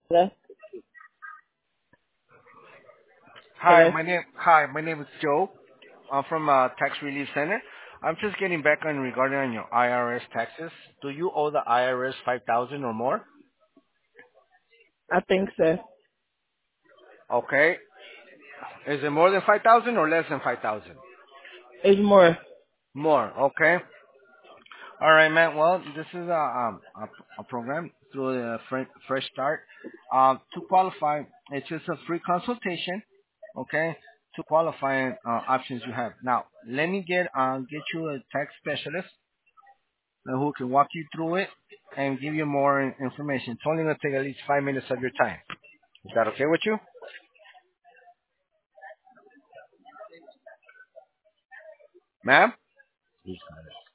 Hello? Hello? Hi, my name is Joe. I'm from Tax Relief Center. I'm just getting back on regarding on your IRS taxes. Do you owe the IRS 5,000 or more? I think so. Okay. Is it more than 5,000 or less than 5,000? It's more. More. Okay. All right, man. Well, this is a program through the Fresh Start. To qualify, it's just a free consultation. Okay. To qualify options you have. Now, let me get you a tax specialist who can walk you through it and give you more information. It's only going to take at least 5 minutes of your time. Is that okay with you? Ma'am?